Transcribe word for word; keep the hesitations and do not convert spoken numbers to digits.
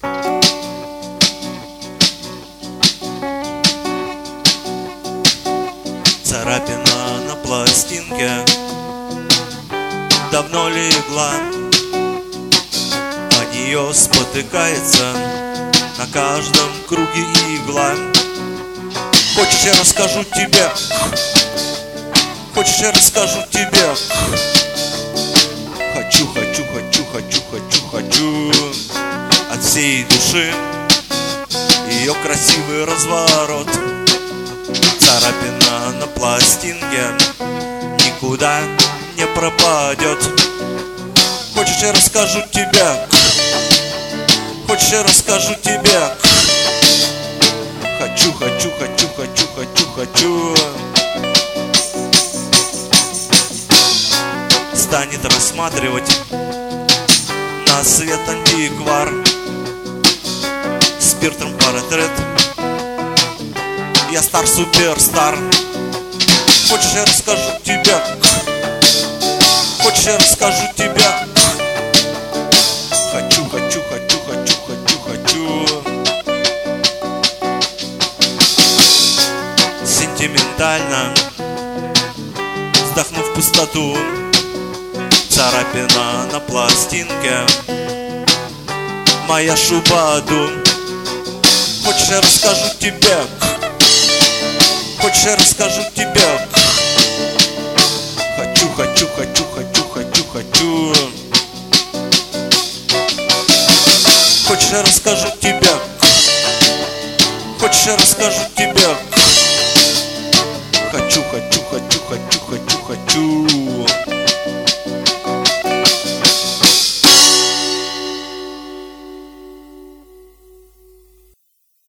Царапина на пластинке давно легла, о нее спотыкается на каждом круге игла. Хочешь, я расскажу тебе? Хочешь, я расскажу тебе? Хочу, хочу, хочу, хочу, хочу, хочу от всей души ее красивый разворот. Царапина на пластинке никуда не пропадет. Хочешь, я расскажу тебе? Хочешь, я расскажу тебе? Хочу, хочу, хочу, хочу, хочу, хочу. Станет рассматривать на свет антиквар, спиртом портрет. Я стар, суперстар. Хочешь, я расскажу тебе? Хочешь, я расскажу тебе? Хочу, хочу, хочу, хочу, хочу, хочу. Сентиментально вздохнув пустоту, царапина на пластинке, моя шубаду. Хочешь, я расскажу тебе? Хочешь, я расскажу тебе? Хочу, хочу, хочу, хочу, хочу, хочу. Хочешь, я расскажу тебе? Хочешь, я расскажу тебе? Хочу, хочу.